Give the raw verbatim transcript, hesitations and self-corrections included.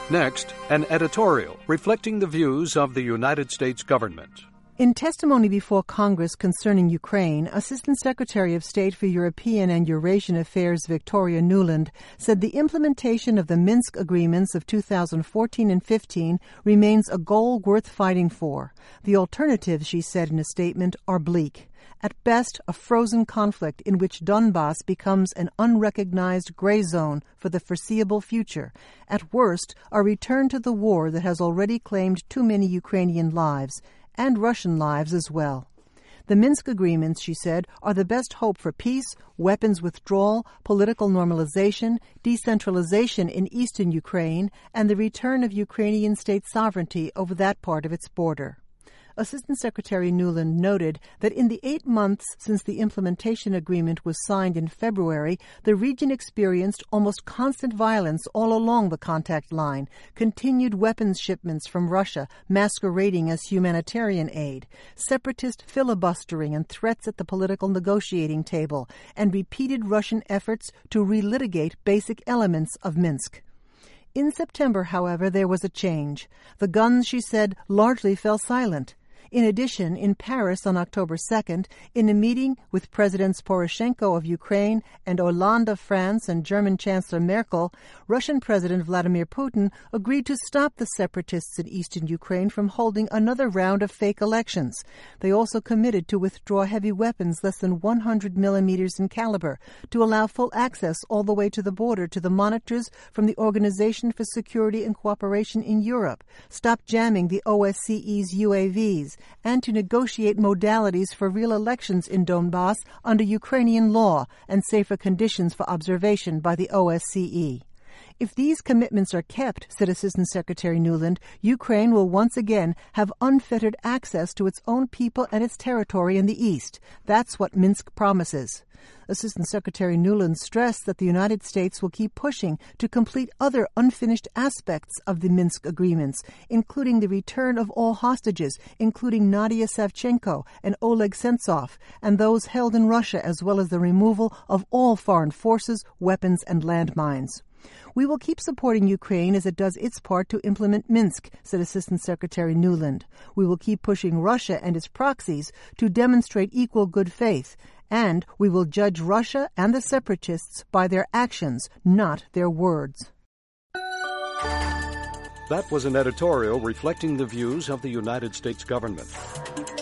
Next, an editorial reflecting the views of the United States government. In testimony before Congress concerning Ukraine, Assistant Secretary of State for European and Eurasian Affairs Victoria Nuland said the implementation of the Minsk agreements of two thousand fourteen and fifteen remains a goal worth fighting for. The alternatives, she said in a statement, are bleak. At best, a frozen conflict in which Donbass becomes an unrecognized gray zone for the foreseeable future. At worst, a return to the war that has already claimed too many Ukrainian lives, and Russian lives as well. The Minsk agreements, she said, are the best hope for peace, weapons withdrawal, political normalization, decentralization in eastern Ukraine, and the return of Ukrainian state sovereignty over that part of its border. Assistant Secretary Nuland noted that in the eight months since the implementation agreement was signed in February, the region experienced almost constant violence all along the contact line, continued weapons shipments from Russia masquerading as humanitarian aid, separatist filibustering and threats at the political negotiating table, and repeated Russian efforts to relitigate basic elements of Minsk. In September, however, there was a change. The guns, she said, largely fell silent. In addition, in Paris on October second, in a meeting with Presidents Poroshenko of Ukraine and Hollande of France and German Chancellor Merkel, Russian President Vladimir Putin agreed to stop the separatists in eastern Ukraine from holding another round of fake elections. They also committed to withdraw heavy weapons less than one hundred millimeters in caliber, to allow full access all the way to the border to the monitors from the Organization for Security and Cooperation in Europe, stop jamming the O S C E's U A Vs, and to negotiate modalities for real elections in Donbass under Ukrainian law and safer conditions for observation by the O S C E. If these commitments are kept, said Assistant Secretary Nuland, Ukraine will once again have unfettered access to its own people and its territory in the east. That's what Minsk promises. Assistant Secretary Nuland stressed that the United States will keep pushing to complete other unfinished aspects of the Minsk agreements, including the return of all hostages, including Nadia Savchenko and Oleg Sentsov, and those held in Russia, as well as the removal of all foreign forces, weapons, and landmines. We will keep supporting Ukraine as it does its part to implement Minsk, said Assistant Secretary Nuland. We will keep pushing Russia and its proxies to demonstrate equal good faith, and we will judge Russia and the separatists by their actions, not their words. That was an editorial reflecting the views of the United States government.